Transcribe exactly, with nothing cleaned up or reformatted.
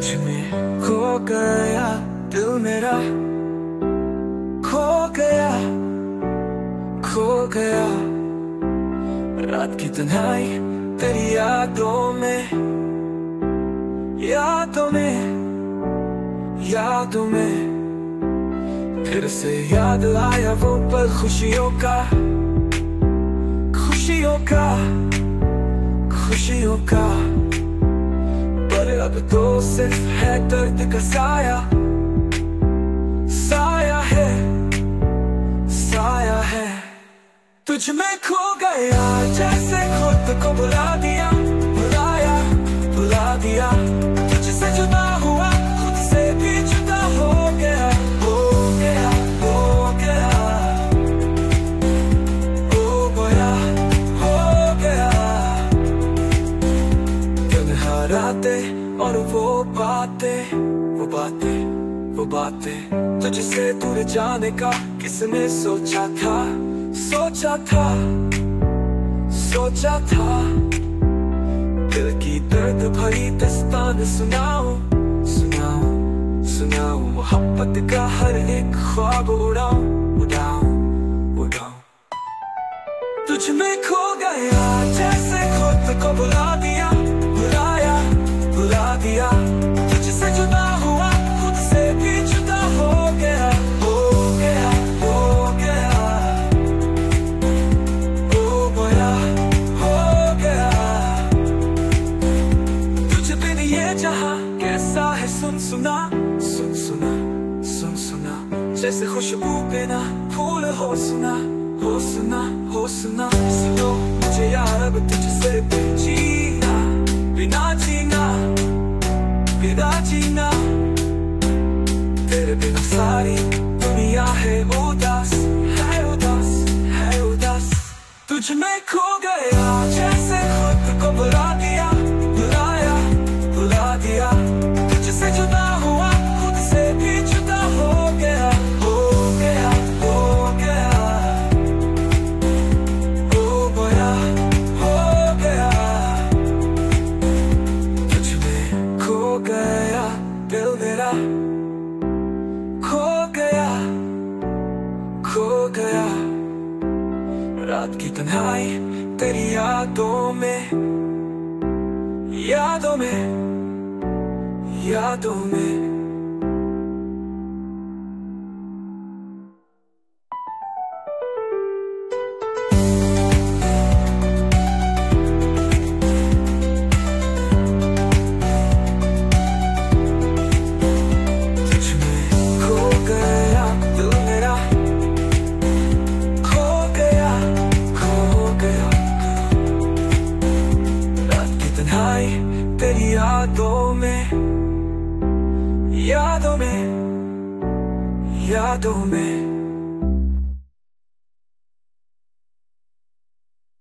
तुझ में खो गया दिल मेरा, खो गया खो गया। रात की तन्हाई तेरी यादों में, यादों में यादों में। फिर से याद आया वो पल खुशियों का, खुशियों का खुशियों का। पर अब तो सिर्फ है दर्द का साया, साया है साया है। तुझ में खो गया जैसे खुद को बुला दिया, बुलाया बुला दिया। तुझसे जुदा हुआ खुद से भी जुदा हो गया, हो गया हो गया हो गया हो गया। तन्हारातें और वो बातें वो बातें वो बातें। तुझसे दूर जाने का किसने सोचा था, सोचा था सोचा था। दिल की दर्द भरी दास्तान सुनाऊं सुनाऊं सुनाऊं। मोहब्बत का हर एक ख्वाब उड़ाऊं उड़ाऊं उड़ाऊं। तुझ में खो गया जैसे खुद को बुला दिया, बुलाया बुला दिया। तुझसे जुदा हुआ खुद से भी जुदा हो गया, हो गया हो गया हो गया हो गया। तुझ बिन ये जहां कैसा है सुन सुना, सुन सुना सुन सुना। जैसे खुशबू बिना फूल हो सुना, हो सुना हो सुना। सुनो मुझे यार अब तुझसे जीना, बिना जीना बिना जीना। तेरे बिना सारी दुनिया है उदास, है उदास है उदास। तुझ में खो गया जैसे खुद को बुला दिया, बुलाया बुला दिया। तुझसे जुदा हुआ खुद से भी जुदा हो गया, हो गया हो गया हो गया हो गया। तुझ में खो गया दिल मेरा, खो गया खो गया। रात की तन्हाई तेरी यादों में, यादों में यादों में। तेरी यादों में, यादों में यादों में।